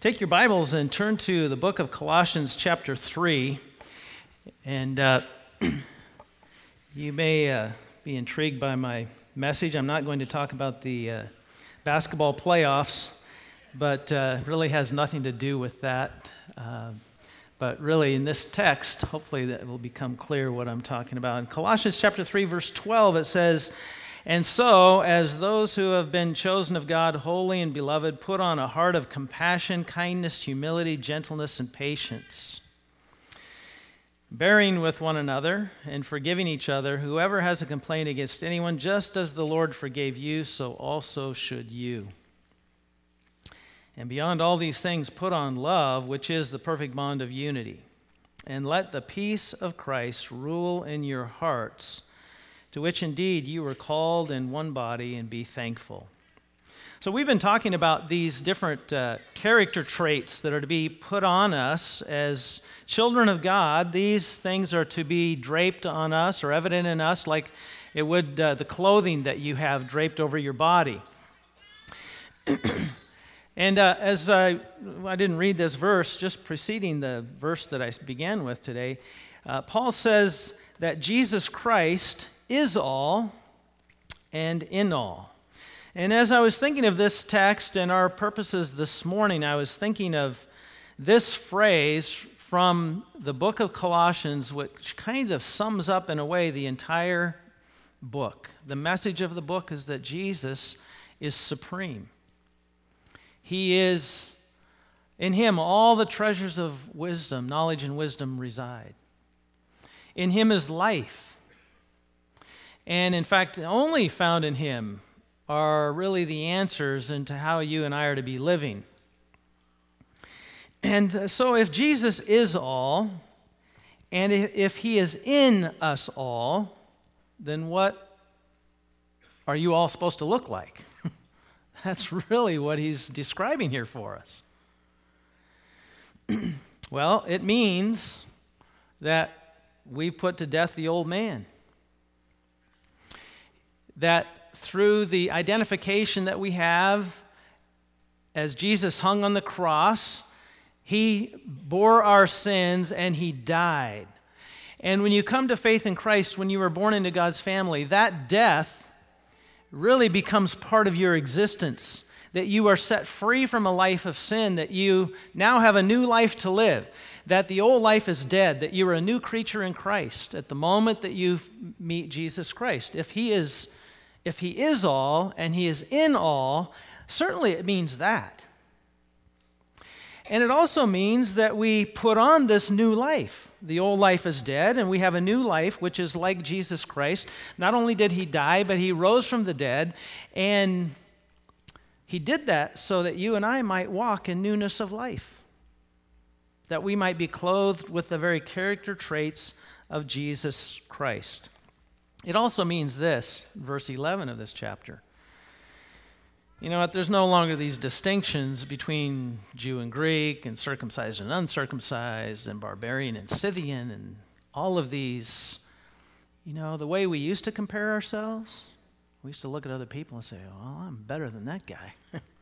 Take your Bibles and turn to the book of Colossians chapter 3. And you may be intrigued by my message. I'm not going to talk about the basketball playoffs, but really has nothing to do with that. But really in this text, hopefully that will become clear what I'm talking about. In Colossians chapter 3, verse 12, it says, "And so, as those who have been chosen of God, holy and beloved, put on a heart of compassion, kindness, humility, gentleness, and patience, bearing with one another and forgiving each other. Whoever has a complaint against anyone, just as the Lord forgave you, so also should you. And beyond all these things, put on love, which is the perfect bond of unity. And let the peace of Christ rule in your hearts, to which indeed you were called in one body, and be thankful." So we've been talking about these different character traits that are to be put on us as children of God. These things are to be draped on us or evident in us like it would the clothing that you have draped over your body. And as I didn't read this verse, just preceding the verse that I began with today, Paul says that Jesus Christ is all and in all. And as I was thinking of this text and our purposes this morning, I was thinking of this phrase from the book of Colossians, which kind of sums up in a way the entire book. The message of the book is that Jesus is supreme. He is, in him, all the treasures of wisdom, knowledge and wisdom reside. In him is life. And in fact, only found in him are really the answers into how you and I are to be living. And so if Jesus is all, and if he is in us all, then what are you all supposed to look like? That's really what he's describing here for us. Well, it means that we put to death the old man. That through the identification that we have as Jesus hung on the cross, he bore our sins and he died. And when you come to faith in Christ, when you were born into God's family, that death really becomes part of your existence, that you are set free from a life of sin, that you now have a new life to live, that the old life is dead, that you are a new creature in Christ at the moment that you meet Jesus Christ. If he is all and he is in all, certainly it means that. And it also means that we put on this new life. The old life is dead, and we have a new life, which is like Jesus Christ. Not only did he die, but he rose from the dead, and he did that so that you and I might walk in newness of life, that we might be clothed with the very character traits of Jesus Christ. It also means this, verse 11 of this chapter. You know what? There's no longer these distinctions between Jew and Greek and circumcised and uncircumcised and barbarian and Scythian and all of these. You know, the way we used to compare ourselves, we used to look at other people and say, well, I'm better than that guy.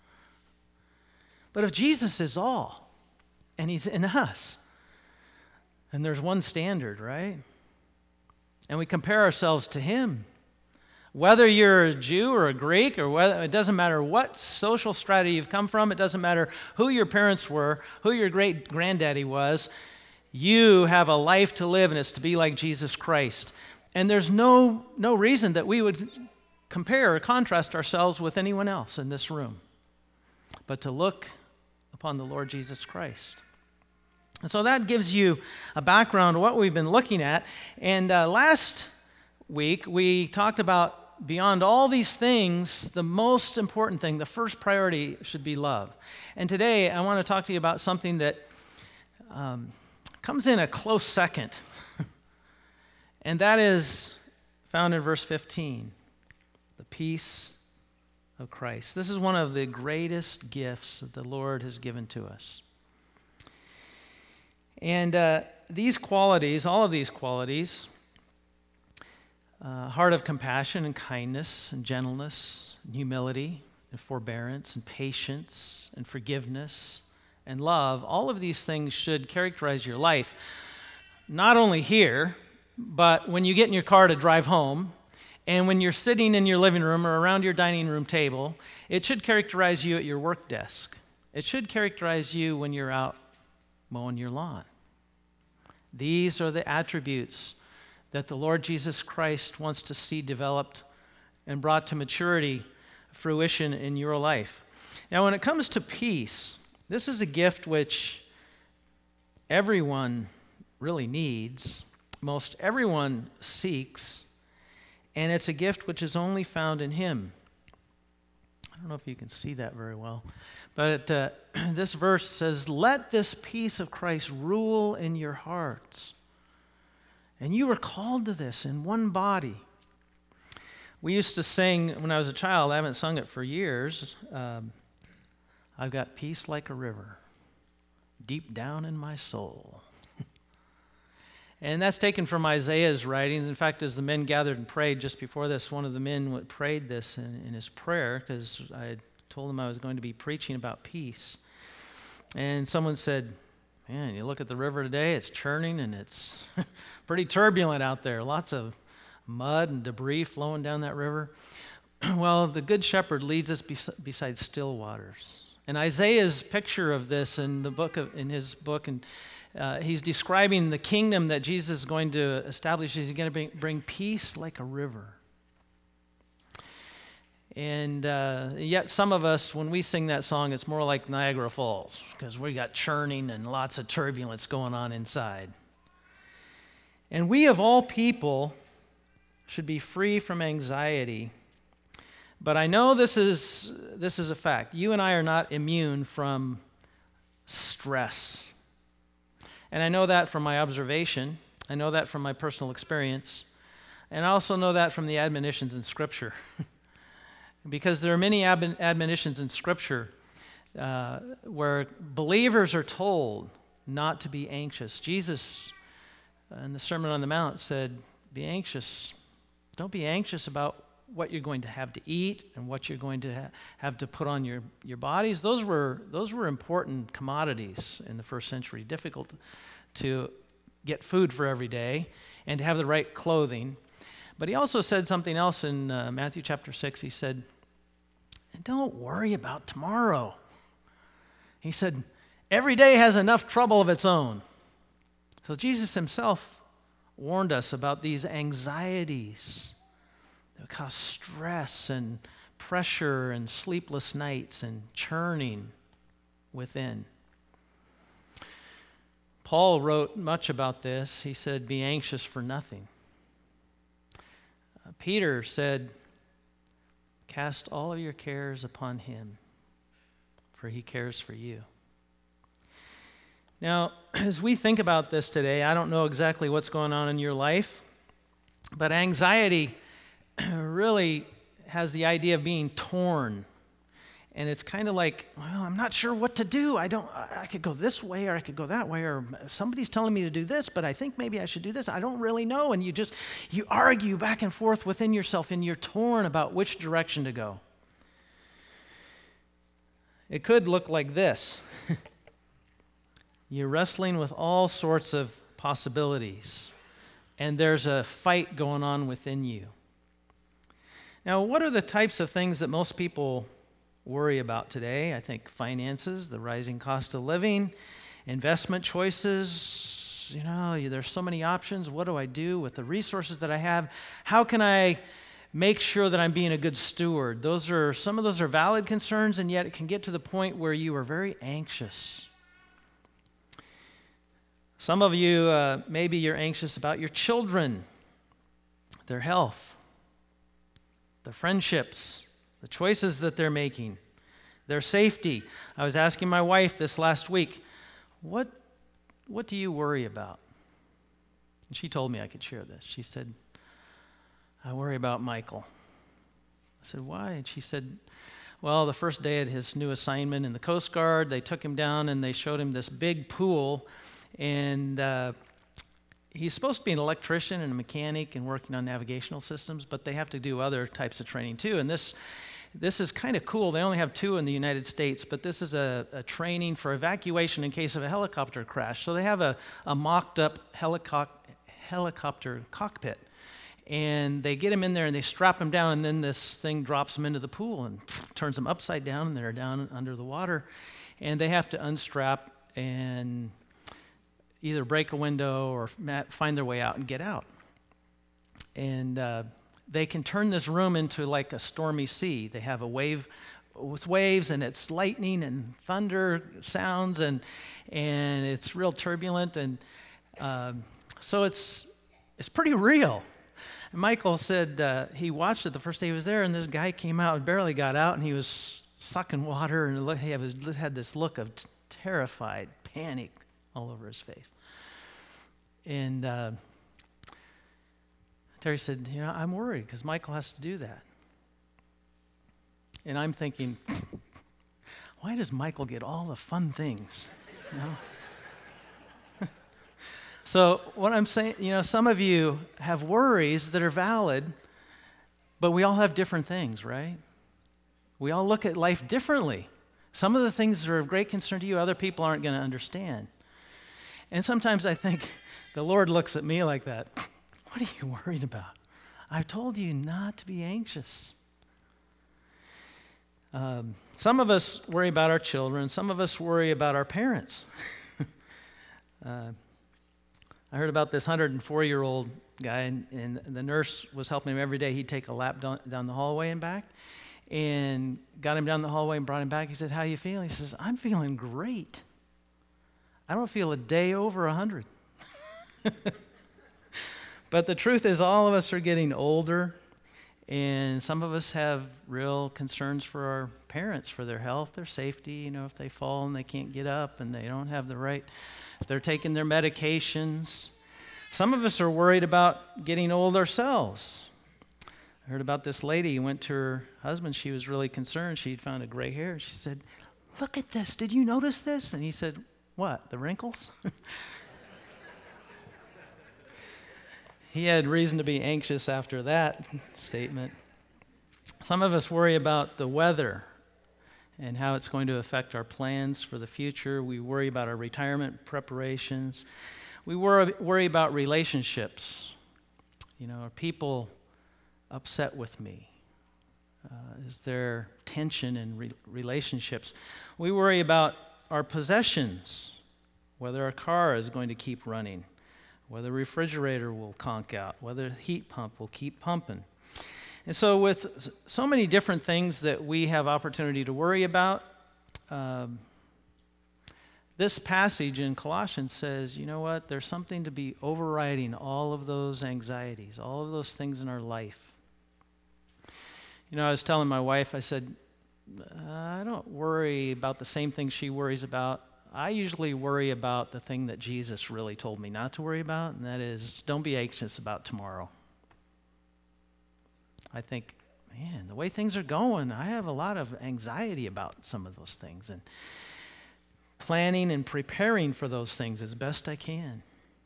But if Jesus is all and he's in us, and there's one standard, right? And we compare ourselves to him. Whether you're a Jew or a Greek, or whether, it doesn't matter what social strata you've come from, it doesn't matter who your parents were, who your great-granddaddy was, you have a life to live, and it's to be like Jesus Christ. And there's no reason that we would compare or contrast ourselves with anyone else in this room, but to look upon the Lord Jesus Christ. And so that gives you a background of what we've been looking at. And last week, we talked about beyond all these things, the most important thing, the first priority should be love. And today, I want to talk to you about something that comes in a close second. And that is found in verse 15, the peace of Christ. This is one of the greatest gifts that the Lord has given to us. And these qualities, all of these qualities, heart of compassion and kindness and gentleness and humility and forbearance and patience and forgiveness and love, all of these things should characterize your life. Not only here, but when you get in your car to drive home, and when you're sitting in your living room or around your dining room table, it should characterize you at your work desk. It should characterize you when you're out mowing your lawn. These are the attributes that the Lord Jesus Christ wants to see developed and brought to maturity, fruition in your life. Now, when it comes to peace, this is a gift which everyone really needs, most everyone seeks, and it's a gift which is only found in Him. I don't know if you can see that very well, but this verse says, "Let this peace of Christ rule in your hearts." And you were called to this in one body. We used to sing when I was a child, I haven't sung it for years, I've got peace like a river, deep down in my soul. And that's taken from Isaiah's writings. In fact, as the men gathered and prayed just before this, one of the men prayed this in his prayer, because I had told him I was going to be preaching about peace. And someone said, "Man, you look at the river today, it's churning and it's pretty turbulent out there. Lots of mud and debris flowing down that river." Well, the Good Shepherd leads us beside still waters. And Isaiah's picture of this in his book, and he's describing the kingdom that Jesus is going to establish. He's going to bring peace like a river. And yet some of us, when we sing that song, it's more like Niagara Falls, because we got churning and lots of turbulence going on inside. And we, of all people, should be free from anxiety. But I know this is a fact. You and I are not immune from stress. And I know that from my observation. I know that from my personal experience. And I also know that from the admonitions in Scripture. Because there are many admonitions in Scripture where believers are told not to be anxious. Jesus, in the Sermon on the Mount, said, "Be anxious. Don't be anxious about what you're going to have to eat and what you're going to have to put on your bodies." Those were important commodities in the first century. Difficult to get food for every day and to have the right clothing. But he also said something else in Matthew chapter 6. He said, "Don't worry about tomorrow." He said, "Every day has enough trouble of its own." So Jesus himself warned us about these anxieties that cause stress and pressure and sleepless nights and churning within. Paul wrote much about this. He said, "Be anxious for nothing." Peter said, "Cast all of your cares upon him, for he cares for you." Now, as we think about this today, I don't know exactly what's going on in your life, but anxiety really has the idea of being torn. And it's kind of like, well, I'm not sure what to do. I could go this way or I could go that way, or somebody's telling me to do this, but I think maybe I should do this. I don't really know. And you argue back and forth within yourself, and you're torn about which direction to go. It could look like this. You're wrestling with all sorts of possibilities, and there's a fight going on within you. Now, what are the types of things that most people worry about today? I think finances, the rising cost of living, investment choices. There's so many options. What do I do with the resources that I have? How can I make sure that I'm being a good steward? Some of those are valid concerns, and yet it can get to the point where you are very anxious. Some of you, maybe you're anxious about your children, their health, their friendships, the choices that they're making, their safety. I was asking my wife this last week, what do you worry about? And she told me I could share this. She said, "I worry about Michael." I said, "Why?" And she said, well, the first day at his new assignment in the Coast Guard, they took him down and they showed him this big pool. And he's supposed to be an electrician and a mechanic and working on navigational systems, but they have to do other types of training too. And this This is kind of cool. They only have 2 in the United States, but this is a training for evacuation in case of a helicopter crash. So they have a mocked-up helicopter cockpit. And they get him in there and they strap him down, and then this thing drops him into the pool and turns them upside down, and they're down under the water. And they have to unstrap and either break a window or find their way out and get out. And they can turn this room into like a stormy sea. They have a wave with waves, and it's lightning and thunder sounds, and it's real turbulent. And so it's pretty real. And Michael said he watched it the first day he was there, and this guy came out and barely got out, and he was sucking water, and he had this look of terrified panic all over his face. And Terry said, I'm worried because Michael has to do that. And I'm thinking, why does Michael get all the fun things? So what I'm saying, some of you have worries that are valid, but we all have different things, right? We all look at life differently. Some of the things that are of great concern to you, other people aren't going to understand. And sometimes I think the Lord looks at me like that. What are you worried about? I've told you not to be anxious. Some of us worry about our children. Some of us worry about our parents. I heard about this 104-year-old guy, and the nurse was helping him every day. He'd take a lap down the hallway and back, and got him down the hallway and brought him back. He said, how you feeling? He says, I'm feeling great. I don't feel a day over 100. But the truth is, all of us are getting older, and some of us have real concerns for our parents, for their health, their safety, if they fall and they can't get up and they don't have the right, if they're taking their medications. Some of us are worried about getting old ourselves. I heard about this lady who went to her husband. She was really concerned. She'd found a gray hair. She said, look at this. Did you notice this? And he said, what, the wrinkles? He had reason to be anxious after that statement. Some of us worry about the weather and how it's going to affect our plans for the future. We worry about our retirement preparations. We worry about relationships. Are people upset with me? Is there tension in relationships? We worry about our possessions, whether our car is going to keep running, whether the refrigerator will conk out, whether the heat pump will keep pumping. And so with so many different things that we have opportunity to worry about, this passage in Colossians says, you know what, there's something to be overriding all of those anxieties, all of those things in our life. I was telling my wife, I said, I don't worry about the same thing she worries about. I usually worry about the thing that Jesus really told me not to worry about, and that is, don't be anxious about tomorrow. I think, man, the way things are going, I have a lot of anxiety about some of those things, and planning and preparing for those things as best I can.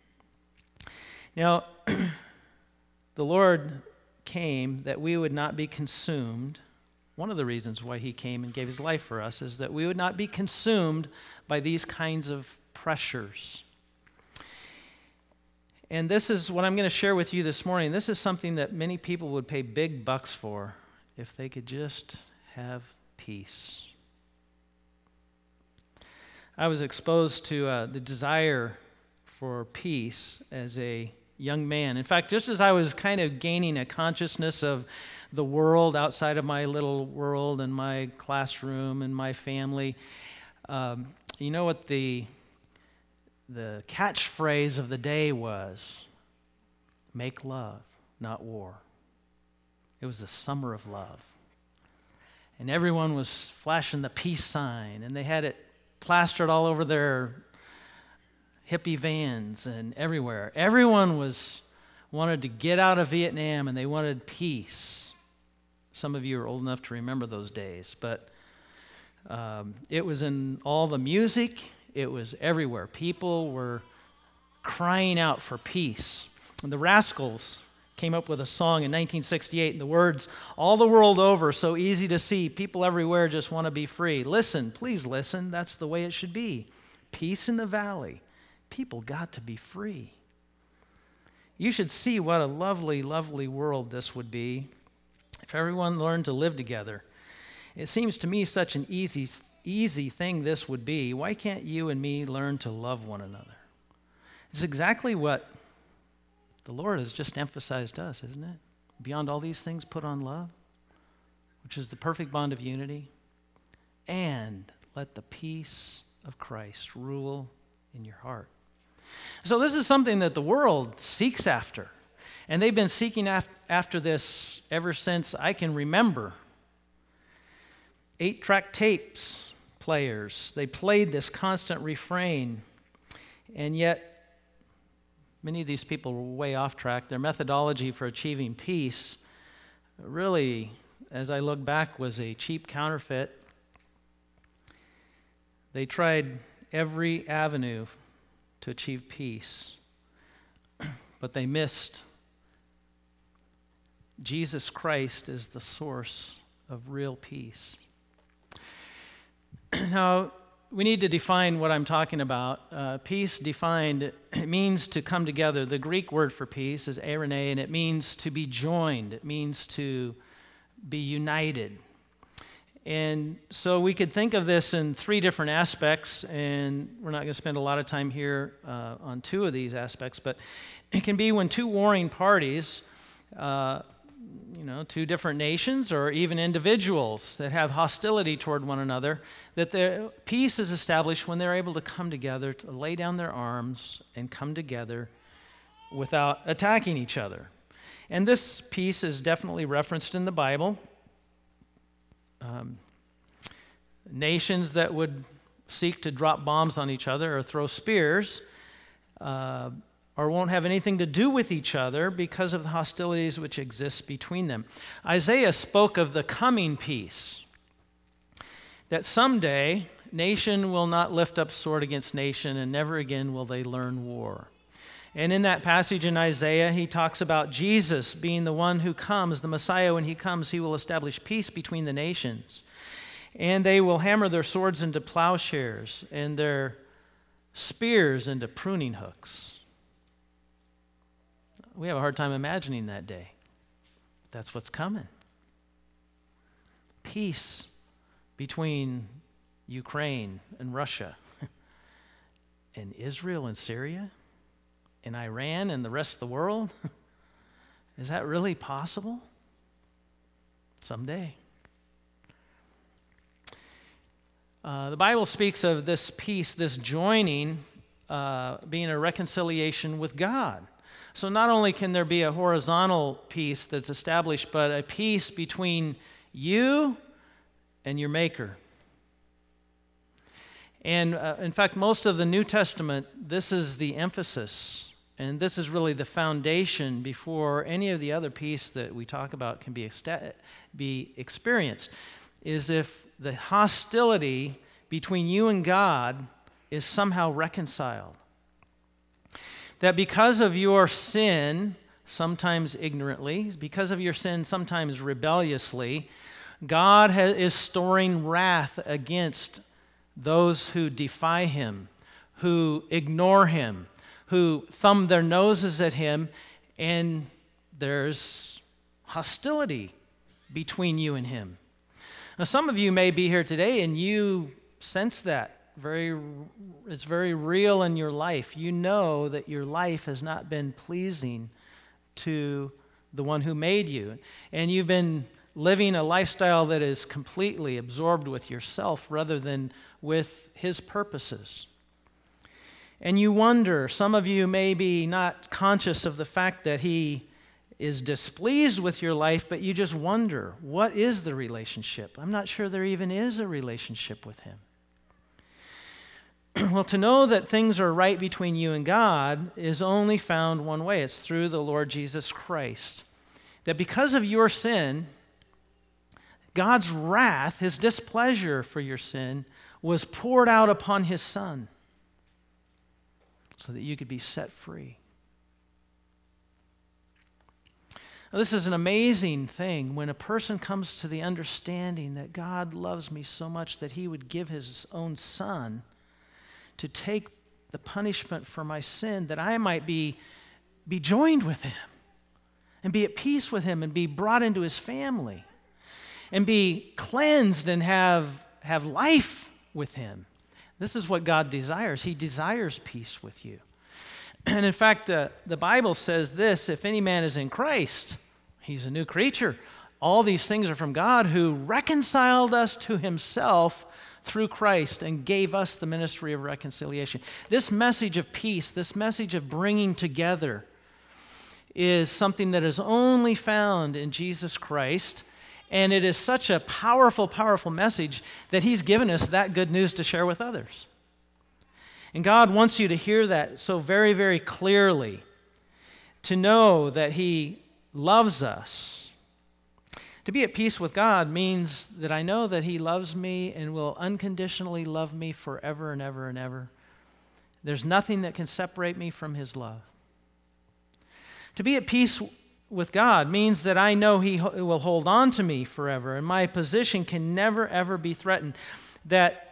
Now, the Lord came that we would not be consumed. One of the reasons why he came and gave his life for us is that we would not be consumed by these kinds of pressures. And this is what I'm going to share with you this morning. This is something that many people would pay big bucks for if they could just have peace. I was exposed to the desire for peace as a young man. In fact, just as I was kind of gaining a consciousness of the world outside of my little world and my classroom and my family, you know what the catchphrase of the day was? Make love, not war. It was the summer of love. And everyone was flashing the peace sign, and they had it plastered all over their hippie vans and everywhere. Everyone wanted to get out of Vietnam, and they wanted peace. Some of you are old enough to remember those days, but it was in all the music. It was everywhere. People were crying out for peace. And the Rascals came up with a song in 1968, and the words, all the world over, so easy to see, people everywhere just want to be free. Listen, please listen, that's the way it should be. Peace in the valley. People got to be free. You should see what a lovely, lovely world this would be if everyone learned to live together. It seems to me such an easy thing this would be. Why can't you and me learn to love one another? It's exactly what the Lord has just emphasized to us, isn't it? Beyond all these things, put on love, which is the perfect bond of unity, and let the peace of Christ rule in your heart. So this is something that the world seeks after, and they've been seeking after this ever since I can remember. 8-track tapes players, they played this constant refrain, and yet many of these people were way off track. Their methodology for achieving peace really, as I look back, was a cheap counterfeit. They tried every avenue to achieve peace, but they missed Jesus Christ is the source of real peace. Now, we need to define what I'm talking about. Peace defined, it means to come together. The Greek word for peace is eirene, and it means to be joined. It means to be united. And so we could think of this in 3 different aspects, and we're not going to spend a lot of time here on 2 of these aspects, but it can be when 2 warring parties, 2 different nations or even individuals that have hostility toward one another, that their peace is established when they're able to come together, to lay down their arms and come together without attacking each other. And this peace is definitely referenced in the Bible. Nations that would seek to drop bombs on each other or throw spears or won't have anything to do with each other because of the hostilities which exist between them. Isaiah spoke of the coming peace, that someday nation will not lift up sword against nation, and never again will they learn war. And in that passage in Isaiah, he talks about Jesus being the one who comes, the Messiah. When he comes, he will establish peace between the nations. And they will hammer their swords into plowshares and their spears into pruning hooks. We have a hard time imagining that day. That's what's coming. Peace between Ukraine and Russia and Israel and Syria and Iran and the rest of the world. Is that really possible? Someday. The Bible speaks of this peace, this joining, being a reconciliation with God. So not only can there be a horizontal peace that's established, but a peace between you and your Maker. And in fact, most of the New Testament, this is the emphasis, and this is really the foundation before any of the other peace that we talk about can be experienced, is if the hostility between you and God is somehow reconciled. That because of your sin, sometimes ignorantly, because of your sin, sometimes rebelliously, God is storing wrath against those who defy him, who ignore him, who thumb their noses at him, and there's hostility between you and him. Now, some of you may be here today and you sense that. It's very real in your life. You know that your life has not been pleasing to the one who made you. And you've been living a lifestyle that is completely absorbed with yourself rather than with his purposes. And you wonder, some of you may be not conscious of the fact that he is displeased with your life, but you just wonder, what is the relationship? I'm not sure there even is a relationship with him. Well, to know that things are right between you and God is only found one way. It's through the Lord Jesus Christ. That because of your sin, God's wrath, his displeasure for your sin, was poured out upon his Son so that you could be set free. Now, this is an amazing thing when a person comes to the understanding that God loves me so much that he would give his own son to take the punishment for my sin, that I might be joined with him and be at peace with him and be brought into his family and be cleansed and have life with him. This is what God desires. He desires peace with you. And in fact, the Bible says this: if any man is in Christ, he's a new creature. All these things are from God, who reconciled us to himself through Christ and gave us the ministry of reconciliation. This message of peace, this message of bringing together, is something that is only found in Jesus Christ. And it is such a powerful, powerful message that he's given us that good news to share with others. And God wants you to hear that so very, very clearly, to know that he loves us. To be at peace with God means that I know that he loves me and will unconditionally love me forever and ever and ever. There's nothing that can separate me from his love. To be at peace with God means that I know he will hold on to me forever, and my position can never, ever be threatened, that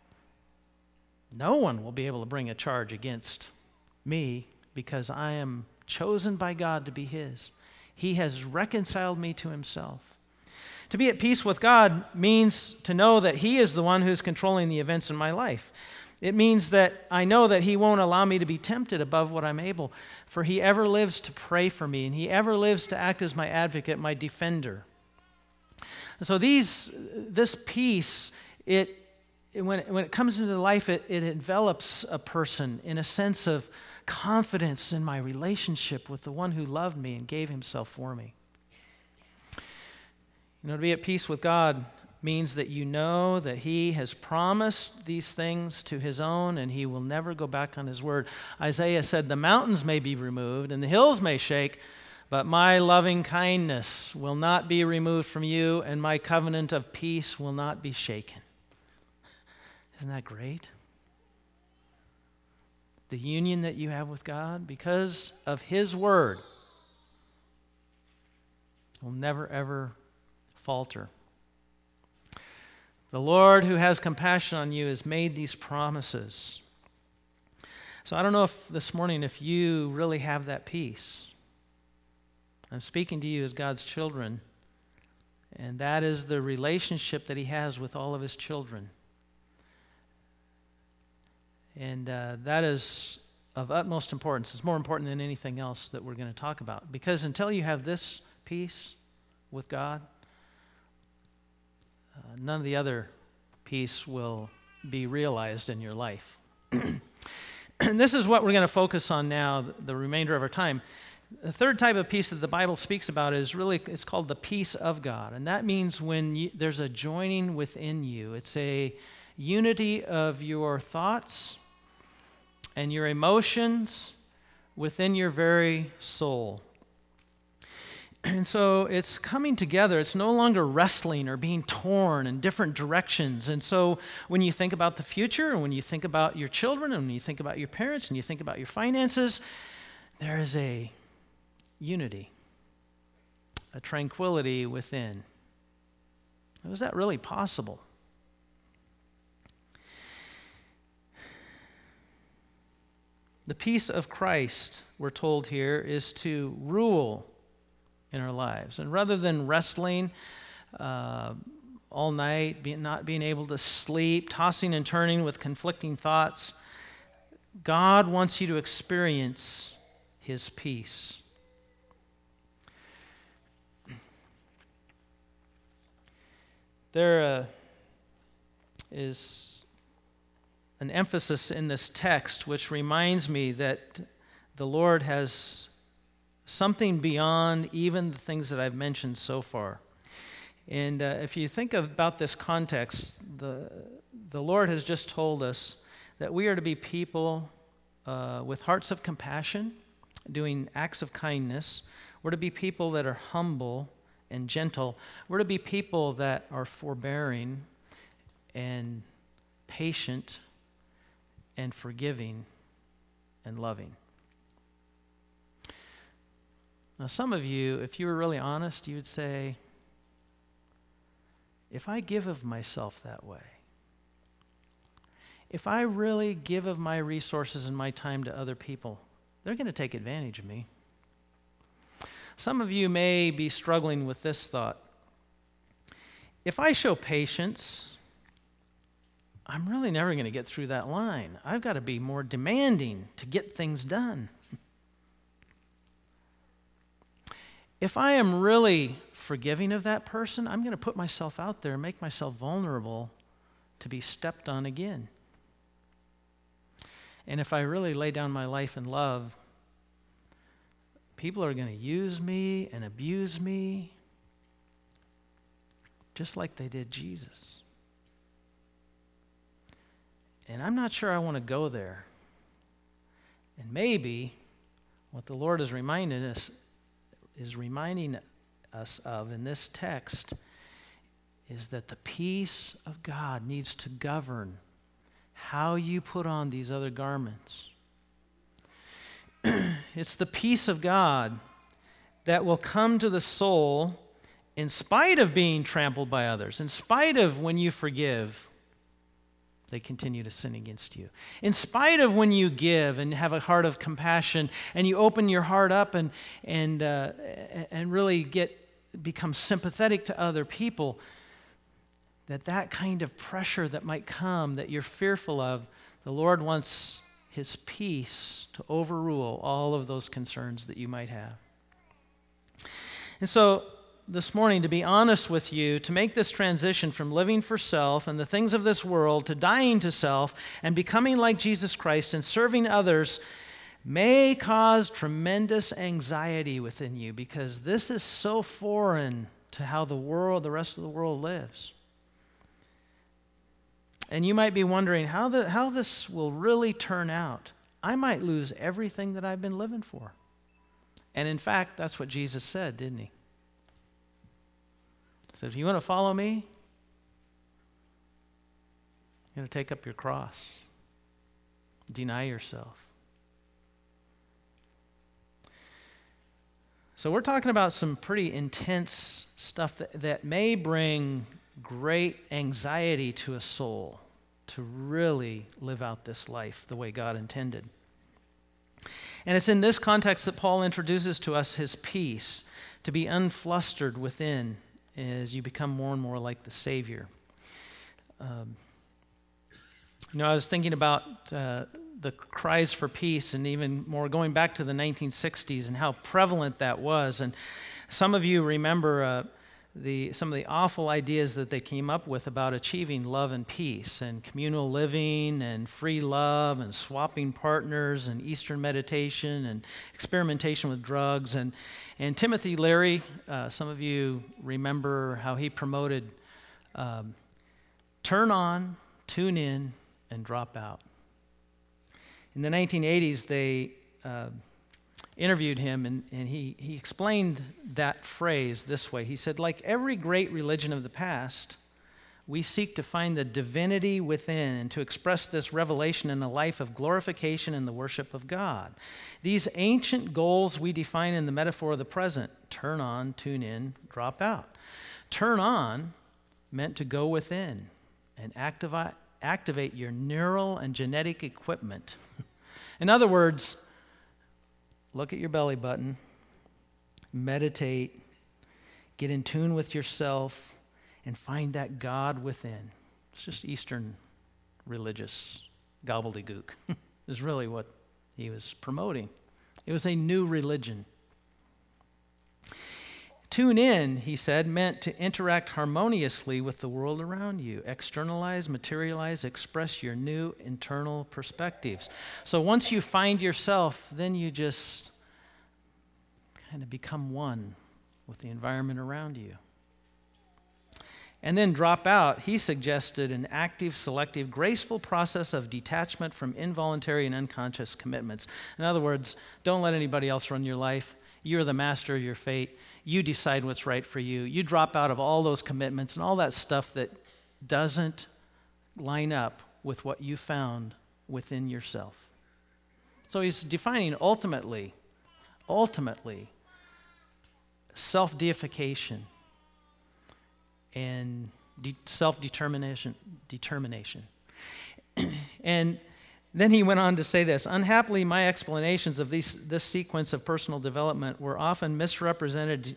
no one will be able to bring a charge against me because I am chosen by God to be his. He has reconciled me to himself. To be at peace with God means to know that he is the one who's controlling the events in my life. It means that I know that he won't allow me to be tempted above what I'm able, for he ever lives to pray for me, and he ever lives to act as my advocate, my defender. So this peace, when it comes into life, it envelops a person in a sense of confidence in my relationship with the one who loved me and gave himself for me. To be at peace with God means that you know that he has promised these things to his own and he will never go back on his word. Isaiah said, the mountains may be removed and the hills may shake, but my loving kindness will not be removed from you, and my covenant of peace will not be shaken. Isn't that great? The union that you have with God because of his word will never, ever falter. The Lord who has compassion on you has made these promises. So I don't know if this morning if you really have that peace. I'm speaking to you as God's children, and that is the relationship that he has with all of his children. And that is of utmost importance. It's more important than anything else that we're going to talk about. Because until you have this peace with God, none of the other peace will be realized in your life. And this is what we're going to focus on now, the remainder of our time. The third type of peace that the Bible speaks about it's called the peace of God. And that means when there's a joining within you. It's a unity of your thoughts and your emotions within your very soul. And so it's coming together. It's no longer wrestling or being torn in different directions. And so when you think about the future, and when you think about your children, and when you think about your parents, and you think about your finances, there is a unity, a tranquility within. How is that really possible? The peace of Christ, we're told here, is to rule in our lives. And rather than wrestling all night, not being able to sleep, tossing and turning with conflicting thoughts, God wants you to experience his peace. There is an emphasis in this text which reminds me that the Lord has something beyond even the things that I've mentioned so far. And if you think about this context, the Lord has just told us that we are to be people with hearts of compassion, doing acts of kindness. We're to be people that are humble and gentle. We're to be people that are forbearing and patient and forgiving and loving. Now, some of you, if you were really honest, you would say, if I give of myself that way, if I really give of my resources and my time to other people, they're going to take advantage of me. Some of you may be struggling with this thought. If I show patience, I'm really never going to get through that line. I've got to be more demanding to get things done. If I am really forgiving of that person, I'm going to put myself out there and make myself vulnerable to be stepped on again. And if I really lay down my life in love, people are going to use me and abuse me just like they did Jesus. And I'm not sure I want to go there. And maybe what the Lord is reminding us of in this text is that the peace of God needs to govern how you put on these other garments. It's the peace of God that will come to the soul in spite of being trampled by others, in spite of when you forgive, they continue to sin against you. In spite of when you give and have a heart of compassion and you open your heart up and really become sympathetic to other people, that kind of pressure that might come that you're fearful of, the Lord wants His peace to overrule all of those concerns that you might have. And so this morning, to be honest with you, to make this transition from living for self and the things of this world to dying to self and becoming like Jesus Christ and serving others may cause tremendous anxiety within you, because this is so foreign to how the rest of the world lives. And you might be wondering how this will really turn out. I might lose everything that I've been living for. And in fact, that's what Jesus said, didn't He? He said, if you want to follow me, you got to take up your cross. Deny yourself. So we're talking about some pretty intense stuff that may bring great anxiety to a soul to really live out this life the way God intended. And it's in this context that Paul introduces to us his peace, to be unflustered within as you become more and more like the Savior. I was thinking about the cries for peace, and even more going back to the 1960s and how prevalent that was. And some of you remember some of the awful ideas that they came up with about achieving love and peace and communal living and free love and swapping partners and Eastern meditation and experimentation with drugs. And Timothy Leary, some of you remember how he promoted turn on, tune in, and drop out. In the 1980s, they interviewed him, and he explained that phrase this way. He said, like every great religion of the past, we seek to find the divinity within and to express this revelation in a life of glorification and the worship of God. These ancient goals we define in the metaphor of the present: turn on, tune in, drop out. Turn on meant to go within and activate your neural and genetic equipment. In other words, look at your belly button, meditate, get in tune with yourself, and find that God within. It's just Eastern religious gobbledygook is really what he was promoting. It was a new religion. Tune in, he said, meant to interact harmoniously with the world around you. Externalize, materialize, express your new internal perspectives. So once you find yourself, then you just kind of become one with the environment around you. And then drop out, he suggested an active, selective, graceful process of detachment from involuntary and unconscious commitments. In other words, don't let anybody else run your life. You're the master of your fate. You decide what's right for you. You drop out of all those commitments and all that stuff that doesn't line up with what you found within yourself. So he's defining ultimately, self-deification and self-determination. And then he went on to say this: unhappily, my explanations of this sequence of personal development were often misrepresented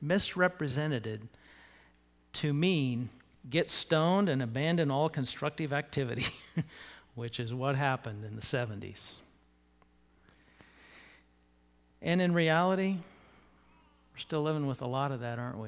to mean get stoned and abandon all constructive activity, which is what happened in the 70s. And in reality, we're still living with a lot of that, aren't we?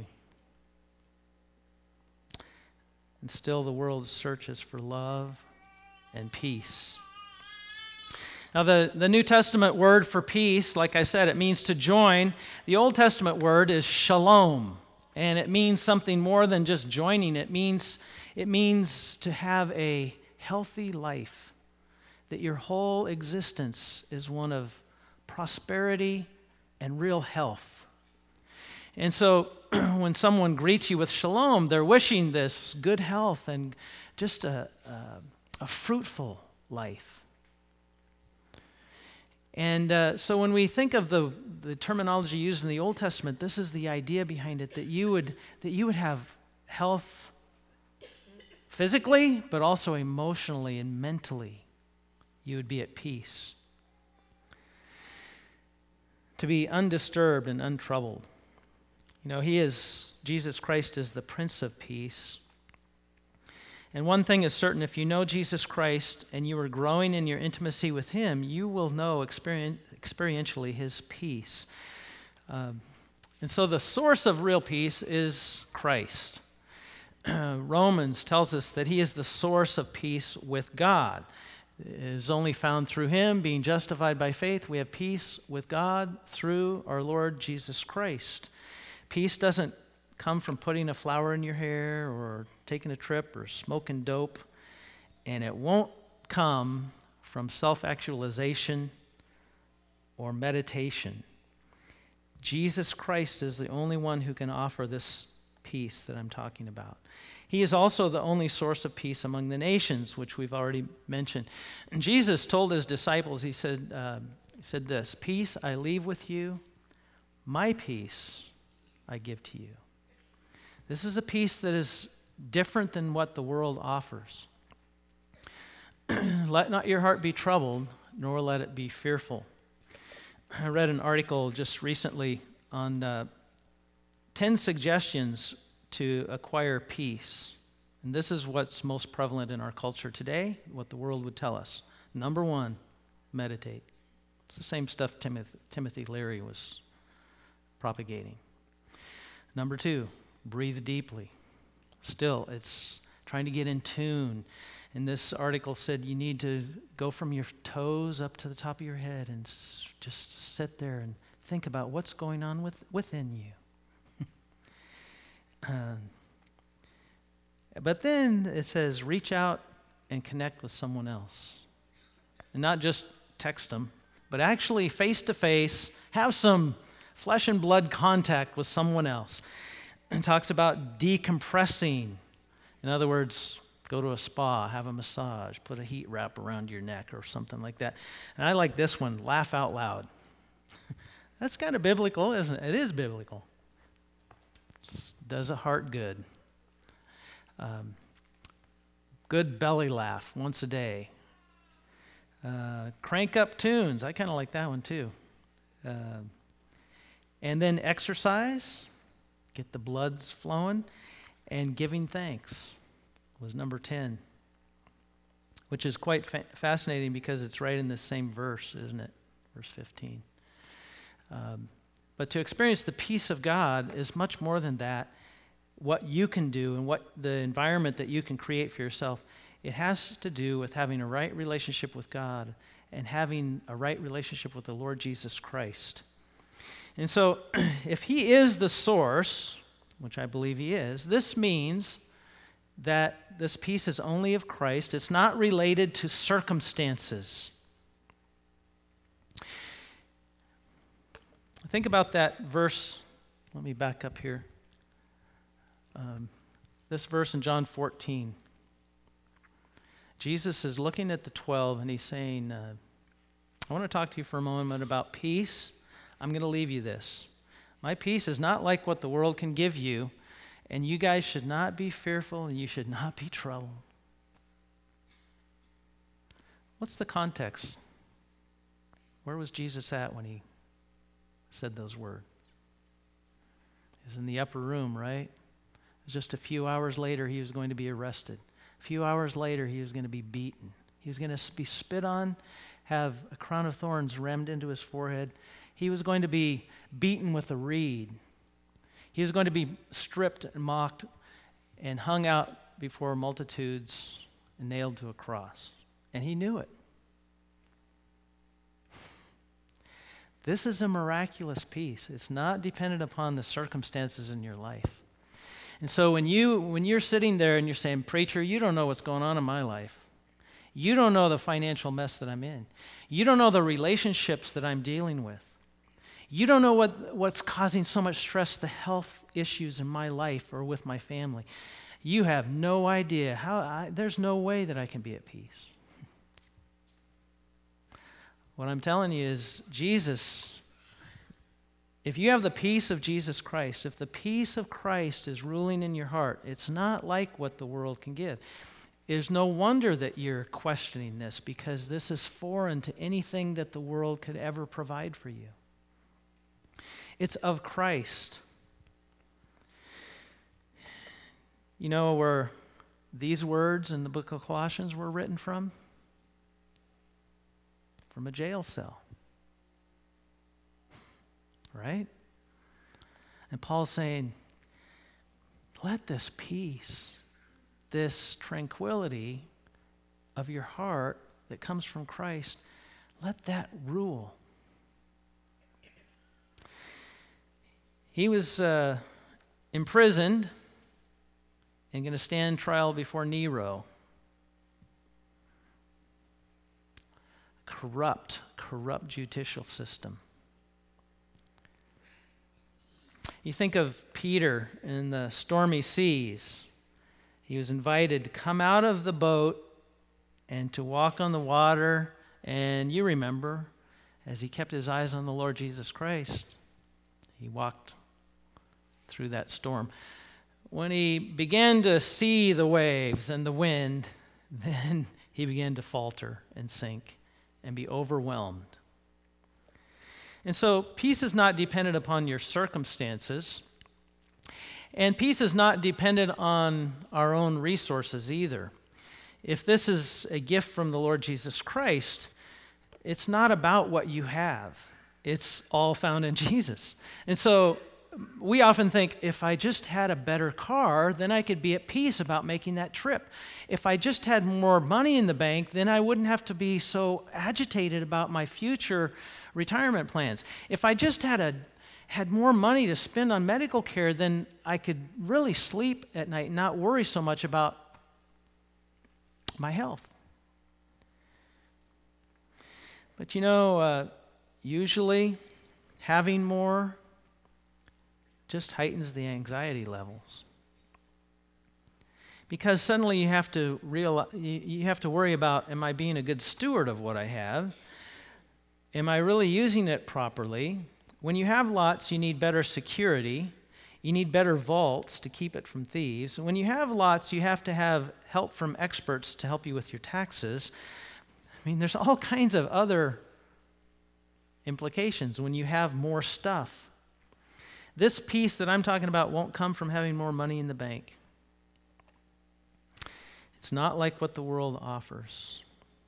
And still the world searches for love and peace. Now, the New Testament word for peace, like I said, it means to join. The Old Testament word is shalom, and it means something more than just joining. It means to have a healthy life, that your whole existence is one of prosperity and real health. And so when someone greets you with shalom, they're wishing this good health and just a fruitful life. And so when we think of the terminology used in the Old Testament, this is the idea behind it, that you would have health physically, but also emotionally and mentally. You would be at peace. To be undisturbed and untroubled. You know, Jesus Christ is the Prince of Peace. And one thing is certain: if you know Jesus Christ and you are growing in your intimacy with Him, you will know experientially His peace. And so the source of real peace is Christ. Romans tells us that He is the source of peace with God. It is only found through Him, being justified by faith. We have peace with God through our Lord Jesus Christ. Peace doesn't come from putting a flower in your hair or taking a trip or smoking dope, and it won't come from self-actualization or meditation. Jesus Christ is the only one who can offer this peace that I'm talking about. He is also the only source of peace among the nations, which we've already mentioned. And Jesus told His disciples, He said this: peace I leave with you, my peace I give to you. This is a peace that is different than what the world offers. Let not your heart be troubled, nor let it be fearful. I read an article just recently on 10 suggestions to acquire peace. And this is what's most prevalent in our culture today, what the world would tell us. Number 1, meditate. It's the same stuff Timothy Leary was propagating. Number 2, breathe deeply. Still, it's trying to get in tune. And this article said you need to go from your toes up to the top of your head and just sit there and think about what's going on within you. But then it says reach out and connect with someone else. And not just text them, but actually face-to-face, have some flesh and blood contact with someone else. And talks about decompressing. In other words, go to a spa, have a massage, put a heat wrap around your neck or something like that. And I like this one, laugh out loud. That's kind of biblical, isn't it? It is biblical. It does a heart good. Good belly laugh once a day. Crank up tunes. I kind of like that one too. And then exercise. Get the bloods flowing, and giving thanks was number 10, which is quite fascinating because it's right in this same verse, isn't it? Verse 15. But to experience the peace of God is much more than that. What you can do and what the environment that you can create for yourself, it has to do with having a right relationship with God and having a right relationship with the Lord Jesus Christ. And so, if He is the source, which I believe He is, this means that this peace is only of Christ. It's not related to circumstances. Think about that verse. Let me back up here. This verse in John 14. Jesus is looking at the 12 and He's saying, I want to talk to you for a moment about peace. I'm going to leave you this. My peace is not like what the world can give you, and you guys should not be fearful and you should not be troubled. What's the context? Where was Jesus at when he said those words? He was in the upper room, right? Just a few hours later, he was going to be arrested. A few hours later, he was going to be beaten. He was going to be spit on, have a crown of thorns rammed into his forehead. He was going to be beaten with a reed. He was going to be stripped and mocked and hung out before multitudes and nailed to a cross. And he knew it. This is a miraculous peace. It's not dependent upon the circumstances in your life. And so when you're sitting there and you're saying, "Preacher, you don't know what's going on in my life. You don't know the financial mess that I'm in. You don't know the relationships that I'm dealing with. You don't know what's causing so much stress, the health issues in my life or with my family. You have no idea there's no way that I can be at peace." What I'm telling you is Jesus, if you have the peace of Jesus Christ, if the peace of Christ is ruling in your heart, it's not like what the world can give. There's no wonder that you're questioning this, because this is foreign to anything that the world could ever provide for you. It's of Christ. You know where these words in the book of Colossians were written from? From a jail cell. Right? And Paul's saying, let this peace, this tranquility of your heart that comes from Christ, let that rule. He was imprisoned and going to stand trial before Nero. Corrupt judicial system. You think of Peter in the stormy seas. He was invited to come out of the boat and to walk on the water. And you remember, as he kept his eyes on the Lord Jesus Christ, he walked through that storm. When he began to see the waves and the wind, then he began to falter and sink and be overwhelmed. And so peace is not dependent upon your circumstances, and peace is not dependent on our own resources either. If this is a gift from the Lord Jesus Christ, it's not about what you have. It's all found in Jesus. And so we often think, if I just had a better car, then I could be at peace about making that trip. If I just had more money in the bank, then I wouldn't have to be so agitated about my future retirement plans. If I just had more money to spend on medical care, then I could really sleep at night and not worry so much about my health. But usually having more just heightens the anxiety levels. Because suddenly you have to worry about, am I being a good steward of what I have? Am I really using it properly? When you have lots, you need better security. You need better vaults to keep it from thieves. When you have lots, you have to have help from experts to help you with your taxes. I mean, there's all kinds of other implications when you have more stuff. This peace that I'm talking about won't come from having more money in the bank. It's not like what the world offers.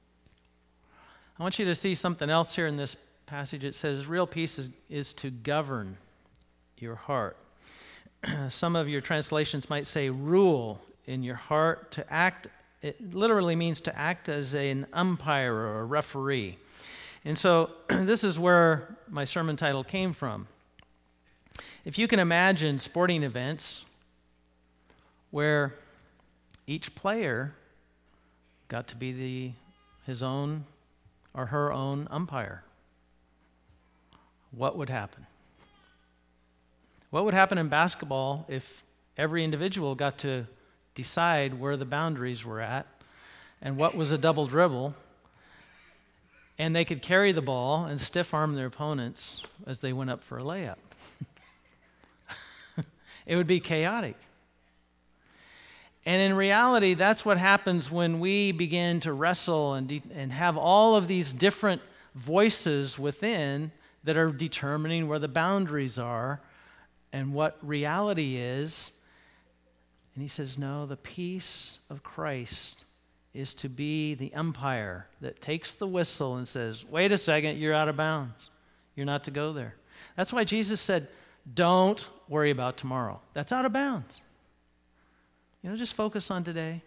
I want you to see something else here in this passage. It says real peace is to govern your heart. Some of your translations might say rule in your heart. To act, it literally means to act as an umpire or a referee. And so this is where my sermon title came from. If you can imagine sporting events where each player got to be his own or her own umpire, what would happen? What would happen in basketball if every individual got to decide where the boundaries were at and what was a double dribble, and they could carry the ball and stiff arm their opponents as they went up for a layup? It would be chaotic. And in reality, that's what happens when we begin to wrestle and have all of these different voices within that are determining where the boundaries are and what reality is. And he says, no, the peace of Christ is to be the umpire that takes the whistle and says, wait a second, you're out of bounds. You're not to go there. That's why Jesus said, don't worry about tomorrow. That's out of bounds. Just focus on today.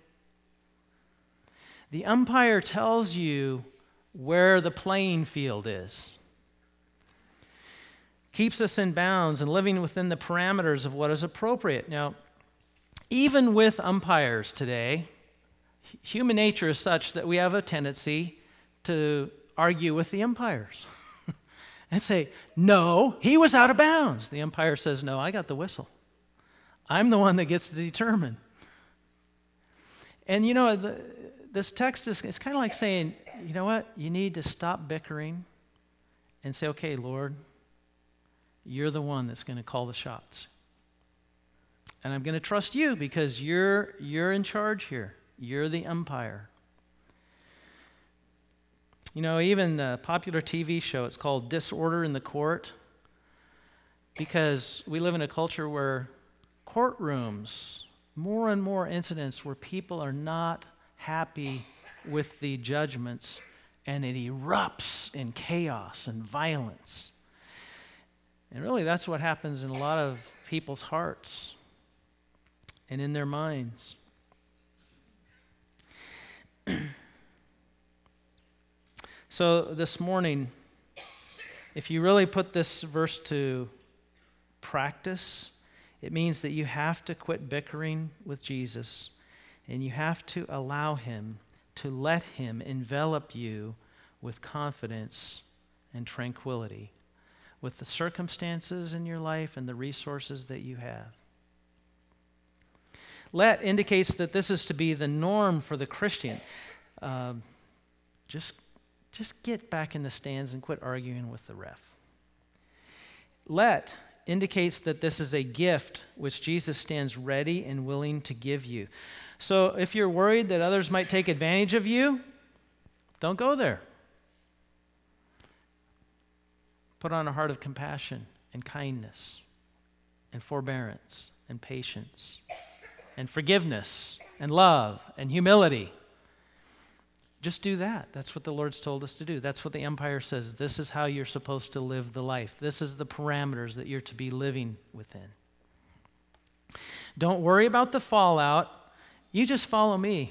The umpire tells you where the playing field is. Keeps us in bounds and living within the parameters of what is appropriate. Now, even with umpires today, human nature is such that we have a tendency to argue with the umpires and say, no, he was out of bounds. The umpire says, no, I got the whistle. I'm the one that gets to determine. And this text is kind of like saying, you know what? You need to stop bickering and say, okay, Lord, you're the one that's going to call the shots. And I'm going to trust you because you're in charge here. You're the umpire. Even a popular TV show, it's called Disorder in the Court, because we live in a culture where courtrooms, more and more incidents where people are not happy with the judgments, and it erupts in chaos and violence. And really, that's what happens in a lot of people's hearts and in their minds. So this morning, if you really put this verse to practice, it means that you have to quit bickering with Jesus, and you have to allow him to let him envelop you with confidence and tranquility, with the circumstances in your life and the resources that you have. Let indicates that this is to be the norm for the Christian. Just get back in the stands and quit arguing with the ref. Let indicates that this is a gift which Jesus stands ready and willing to give you. So if you're worried that others might take advantage of you, don't go there. Put on a heart of compassion and kindness and forbearance and patience and forgiveness and love and humility. Just do that. That's what the Lord's told us to do. That's what the umpire says. This is how you're supposed to live the life. This is the parameters that you're to be living within. Don't worry about the fallout. You just follow me.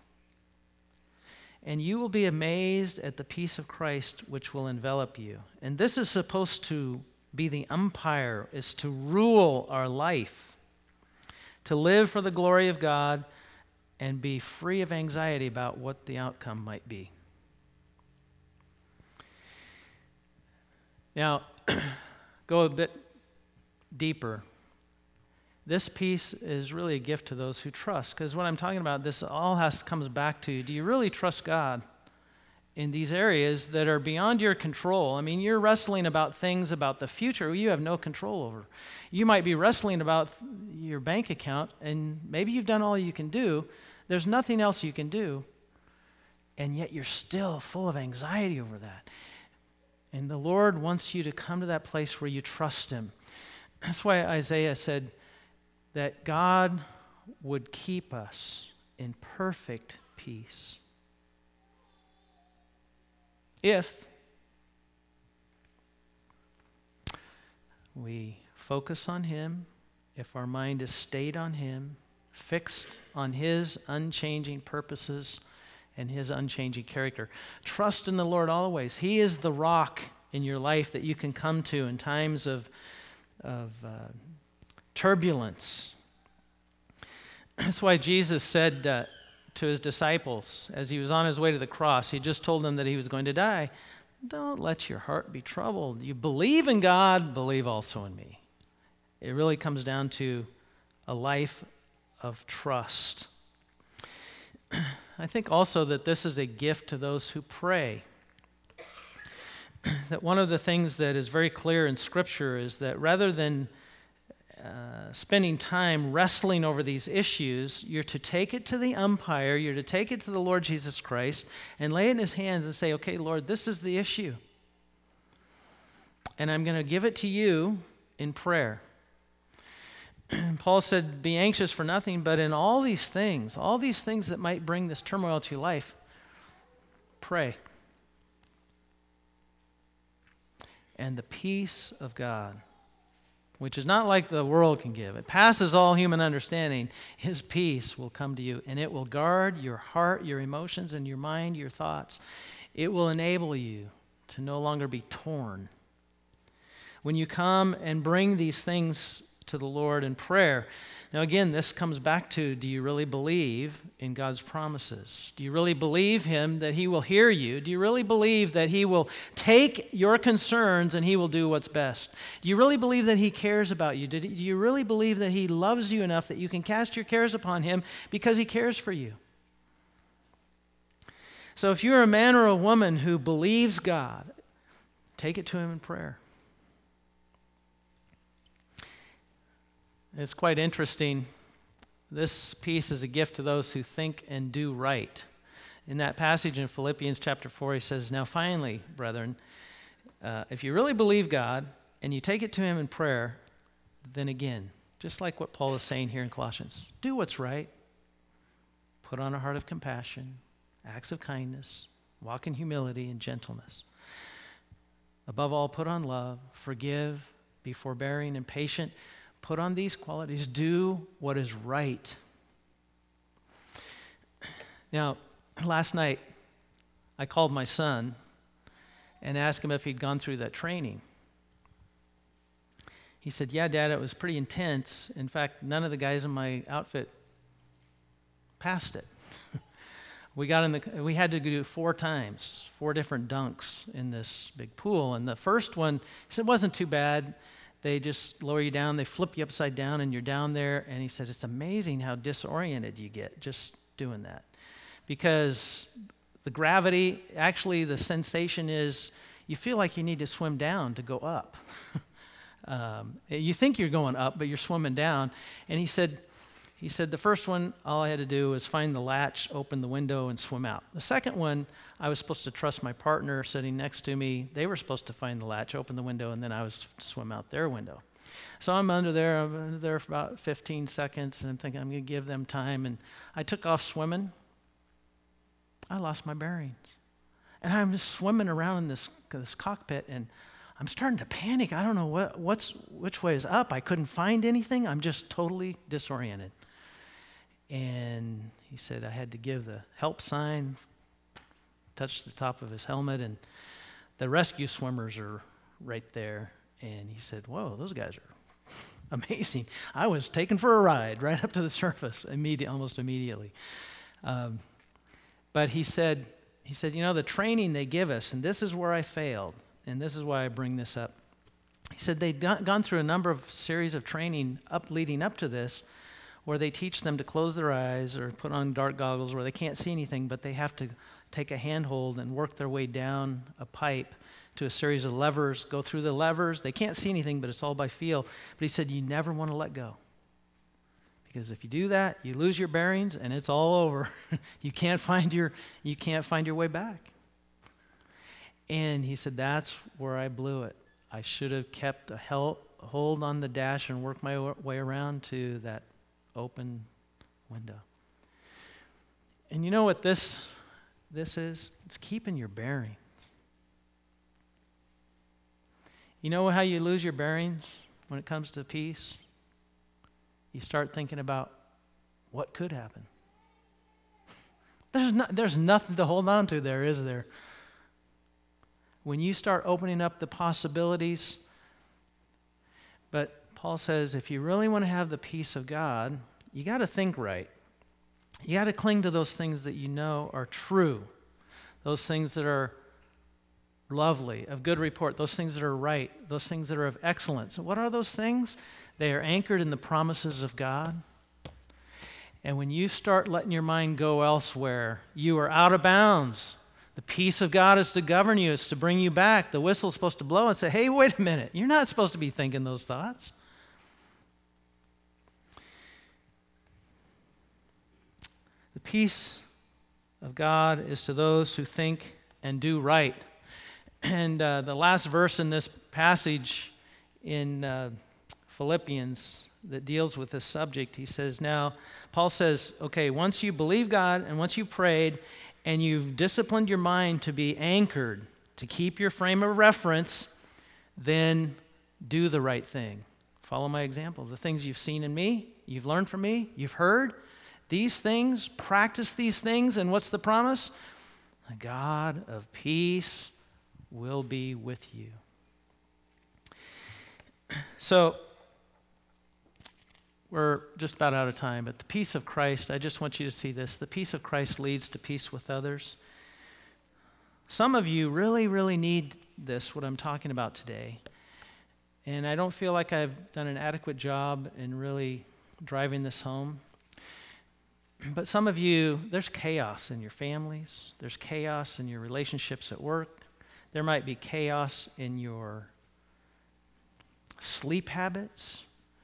And you will be amazed at the peace of Christ which will envelop you. And this is supposed to be the umpire, is to rule our life, to live for the glory of God, and be free of anxiety about what the outcome might be. Now, go a bit deeper. This peace is really a gift to those who trust, because what I'm talking about, this all comes back to, do you really trust God in these areas that are beyond your control? I mean, you're wrestling about things about the future you have no control over. You might be wrestling about your bank account, and maybe you've done all you can do. There's nothing else you can do, and yet you're still full of anxiety over that. And the Lord wants you to come to that place where you trust him. That's why Isaiah said that God would keep us in perfect peace if we focus on him, if our mind is stayed on him, fixed on his unchanging purposes and his unchanging character. Trust in the Lord always. He is the rock in your life that you can come to in times of turbulence. That's why Jesus said to his disciples as he was on his way to the cross, he just told them that he was going to die. Don't let your heart be troubled. You believe in God, believe also in me. It really comes down to a life of trust. I think also that this is a gift to those who pray. That one of the things that is very clear in Scripture is that rather than spending time wrestling over these issues, you're to take it to the umpire, you're to take it to the Lord Jesus Christ and lay it in his hands and say, okay, Lord, this is the issue. And I'm going to give it to you in prayer. Paul said, be anxious for nothing, but in all these things that might bring this turmoil to your life, pray. And the peace of God, which is not like the world can give. It passes all human understanding. His peace will come to you, and it will guard your heart, your emotions, and your mind, your thoughts. It will enable you to no longer be torn. When you come and bring these things to the Lord in prayer, now again, this comes back to, do you really believe in God's promises? Do you really believe him that he will hear you? Do you really believe that he will take your concerns and he will do what's best? Do you really believe that he cares about you? Do you really believe that he loves you enough that you can cast your cares upon him because he cares for you? So if you're a man or a woman who believes God, take it to him in prayer. It's quite interesting. This peace is a gift to those who think and do right. In that passage in Philippians chapter 4, he says, now finally, brethren, if you really believe God and you take it to him in prayer, then again, just like what Paul is saying here in Colossians, do what's right. Put on a heart of compassion, acts of kindness, walk in humility and gentleness. Above all, put on love, forgive, be forbearing and patient. Put on these qualities. Do what is right. Now, last night, I called my son and asked him if he'd gone through that training. He said, yeah, Dad, it was pretty intense. In fact, none of the guys in my outfit passed it. We had to do 4 times, 4 different dunks in this big pool. And the first one, he said, wasn't too bad. They just lower you down, they flip you upside down, and you're down there. And he said, it's amazing how disoriented you get just doing that. Because the gravity, actually the sensation is you feel like you need to swim down to go up. You think you're going up, but you're swimming down. And he said the first one, all I had to do was find the latch, open the window, and swim out. The second one, I was supposed to trust my partner sitting next to me. They were supposed to find the latch, open the window, and then I was to swim out their window. So I'm under there for about 15 seconds, and I'm thinking I'm going to give them time. And I took off swimming. I lost my bearings. And I'm just swimming around in this cockpit, and I'm starting to panic. I don't know which way is up. I couldn't find anything. I'm just totally disoriented. And he said I had to give the help sign, touch the top of his helmet, and the rescue swimmers are right there. And he said, whoa, those guys are amazing. I was taken for a ride right up to the surface almost immediately. But he said, the training they give us, and this is where I failed, and this is why I bring this up. He said they'd gone through a number of series of training leading up to this, where they teach them to close their eyes or put on dark goggles where they can't see anything, but they have to take a handhold and work their way down a pipe to a series of levers, go through the levers. They can't see anything, but it's all by feel. But he said you never want to let go. Because if you do that, you lose your bearings and it's all over. You can't find your way back. And he said, that's where I blew it. I should have kept a hold on the dash and worked my way around to that open window. And you know what this is? It's keeping your bearings. You know how you lose your bearings when it comes to peace? You start thinking about what could happen. There's nothing to hold on to there, is there? When you start opening up the possibilities, but Paul says if you really want to have the peace of God, you got to think right. You got to cling to those things that you know are true, those things that are lovely, of good report, those things that are right, those things that are of excellence. What are those things? They are anchored in the promises of God. And when you start letting your mind go elsewhere, you are out of bounds. The peace of God is to govern you. It's to bring you back. The whistle's supposed to blow and say, hey, wait a minute. You're not supposed to be thinking those thoughts. The peace of God is to those who think and do right. And the last verse in this passage in Philippians that deals with this subject, he says, now, Paul says, okay, once you believe God and once you've prayed and you've disciplined your mind to be anchored, to keep your frame of reference, then do the right thing. Follow my example. The things you've seen in me, you've learned from me, you've heard, these things, practice these things, and what's the promise? The God of peace will be with you. So, we're just about out of time, but the peace of Christ, I just want you to see this. The peace of Christ leads to peace with others. Some of you really, really need this, what I'm talking about today. And I don't feel like I've done an adequate job in really driving this home. But some of you, there's chaos in your families. There's chaos in your relationships at work. There might be chaos in your sleep habits.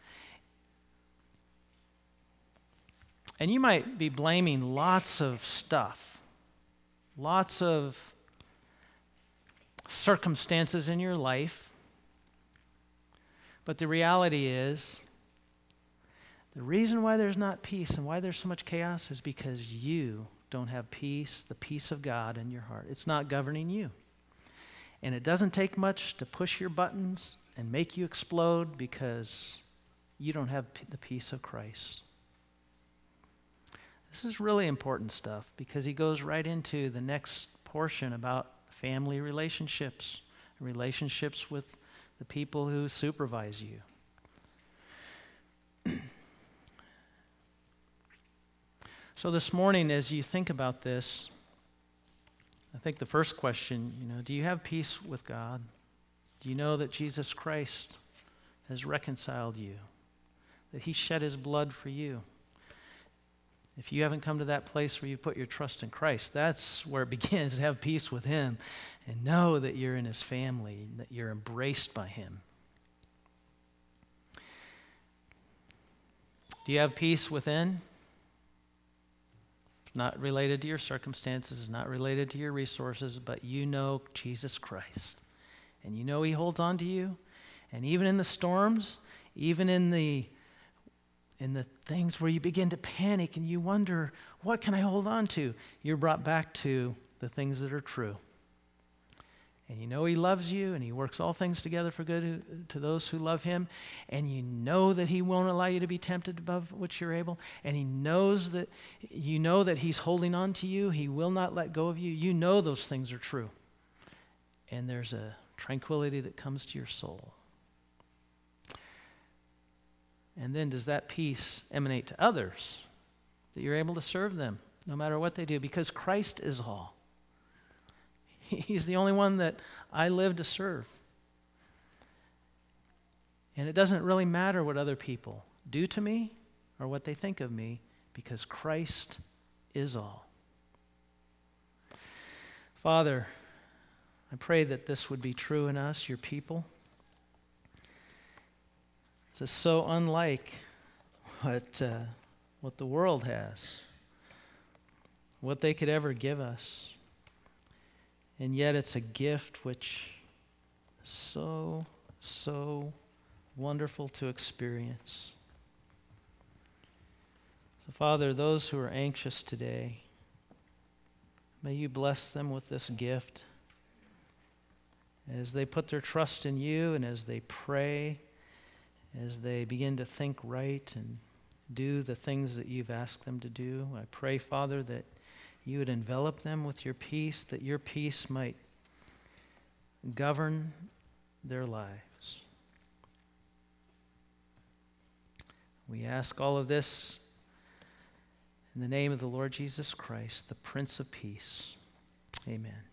And you might be blaming lots of stuff, lots of circumstances in your life. But the reality is, the reason why there's not peace and why there's so much chaos is because you don't have peace, the peace of God in your heart. It's not governing you. And it doesn't take much to push your buttons and make you explode because you don't have the peace of Christ. This is really important stuff because he goes right into the next portion about family relationships, relationships with the people who supervise you. So this morning, as you think about this, I think the first question, do you have peace with God? Do you know that Jesus Christ has reconciled you? That he shed his blood for you? If you haven't come to that place where you put your trust in Christ, that's where it begins, to have peace with him and know that you're in his family, that you're embraced by him. Do you have peace within? It's not related to your circumstances, it's not related to your resources, but you know Jesus Christ. And you know he holds on to you. And even in the storms, even in the things where you begin to panic and you wonder, what can I hold on to? You're brought back to the things that are true. And you know he loves you and he works all things together for good to those who love him. And you know that he won't allow you to be tempted above which you're able. And he knows that you know that he's holding on to you. He will not let go of you. You know those things are true. And there's a tranquility that comes to your soul. And then does that peace emanate to others? That you're able to serve them no matter what they do because Christ is all. He's the only one that I live to serve. And it doesn't really matter what other people do to me or what they think of me because Christ is all. Father, I pray that this would be true in us, your people. This is so unlike what the world has, what they could ever give us. And yet it's a gift which is so, so wonderful to experience. So Father, those who are anxious today, may you bless them with this gift as they put their trust in you and as they pray, as they begin to think right and do the things that you've asked them to do. I pray, Father, that you would envelop them with your peace, that your peace might govern their lives. We ask all of this in the name of the Lord Jesus Christ, the Prince of Peace. Amen.